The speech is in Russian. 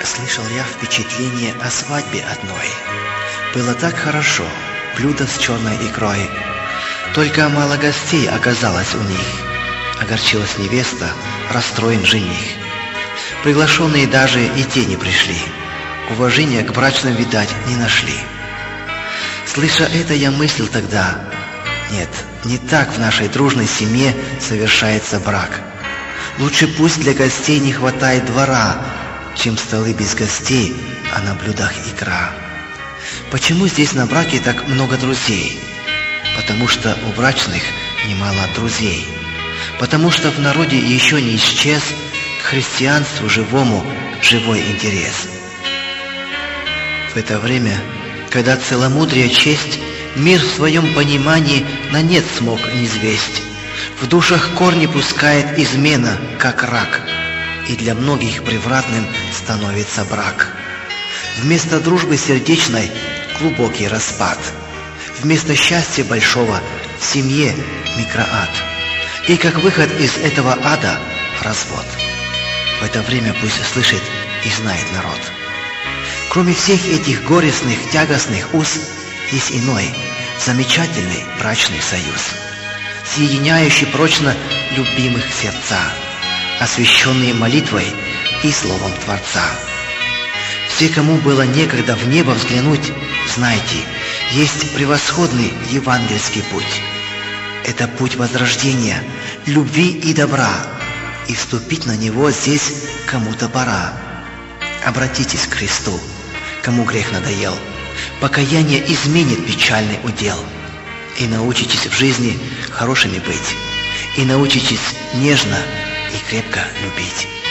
Слышал я впечатление о свадьбе одной. Было так хорошо, блюдо с черной икрой. Только мало гостей оказалось у них. Огорчилась невеста, расстроен жених. Приглашенные даже и те не пришли. Уважения к брачным, видать, не нашли. Слыша это, я мыслил тогда: нет, не так в нашей дружной семье совершается брак. Лучше пусть для гостей не хватает двора, чем столы без гостей, а на блюдах икра. Почему здесь на браке так много друзей? Потому что у брачных немало друзей. Потому что в народе еще не исчез к христианству живому живой интерес. В это время, когда целомудрие честь мир в своем понимании на нет смог низвесть, в душах корни пускает измена, как рак, и для многих превратным становится брак. Вместо дружбы сердечной глубокий распад, вместо счастья большого в семье микроад, и как выход из этого ада развод. В это время пусть слышит и знает народ. Кроме всех этих горестных, тягостных уз, есть иной, замечательный брачный союз, соединяющий прочно любимых сердца, освященные молитвой и словом Творца. Все, кому было некогда в небо взглянуть, знайте, есть превосходный евангельский путь. Это путь возрождения, любви и добра, и вступить на него здесь кому-то пора. Обратитесь к Христу, кому грех надоел, покаяние изменит печальный удел, и научитесь в жизни хорошими быть, и научитесь нежно и крепко любить.